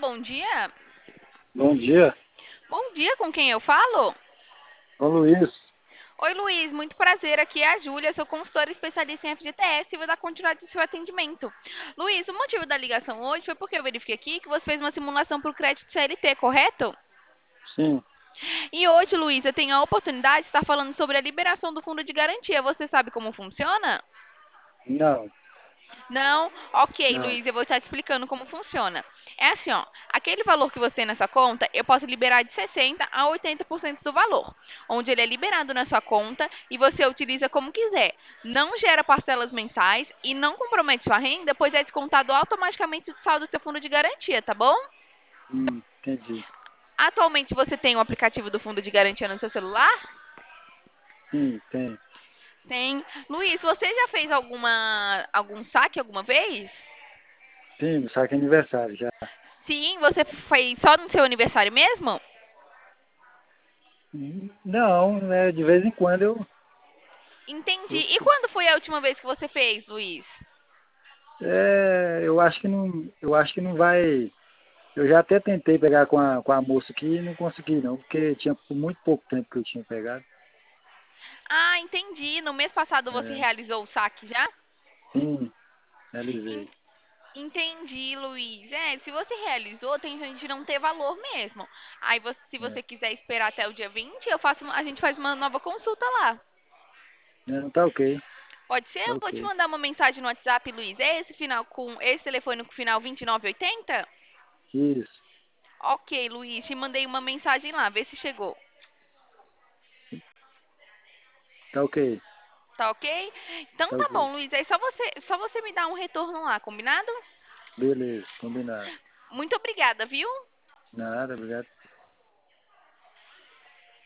bom dia. Bom dia, Bom dia, com quem eu falo? ô Luiz. Oi, Luiz, muito prazer. Aqui é a Júlia, sou consultora especialista em FGTS e vou dar continuidade ao seu atendimento. Luiz, o motivo da ligação hoje foi porque eu verifiquei aqui que você fez uma simulação para o crédito CLT, correto? Sim, E hoje, Luiz, eu tenho a oportunidade de estar falando sobre a liberação do fundo de garantia. Você sabe como funciona? não, Não? Ok, não. Luiz, eu vou estar te explicando como funciona. É assim, ó, aquele valor que você tem nessa conta, eu posso liberar de 60 a 80% do valor, onde ele é liberado na sua conta e você utiliza como quiser. Não gera parcelas mensais e não compromete sua renda, pois é descontado automaticamente do saldo do seu fundo de garantia, tá bom? Entendi. Atualmente você tem o aplicativo do fundo de garantia no seu celular? Sim, tem. Tem. Luiz, você já fez algum saque alguma vez? Sim, no saque aniversário já. Sim, você fez só no seu aniversário mesmo? Não, né, de vez em quando Entendi. eu, E quando foi a última vez que você fez, Luiz? eu acho que não vai. Eu já até tentei pegar com a moça aqui e não consegui não, porque tinha muito pouco tempo que eu tinha pegado. Ah, entendi. No mês passado você É, realizou o saque já? sim, En- realizei. Entendi, Luiz. É, se você realizou, tem gente de não ter valor mesmo. Aí, se É. você quiser esperar até o dia 20, a gente faz uma nova consulta lá. Não, tá ok, Pode ser? tá Eu vou te ok. mandar uma mensagem no WhatsApp, Luiz. É esse telefone com final 2980? Isso, Ok, Luiz, te mandei uma mensagem lá, vê se chegou. tá ok, Tá ok? Então tá tá ok. bom, Luiz. Aí só você me dá um retorno lá, combinado? Beleza, combinado. Muito obrigada, viu? Nada, obrigado.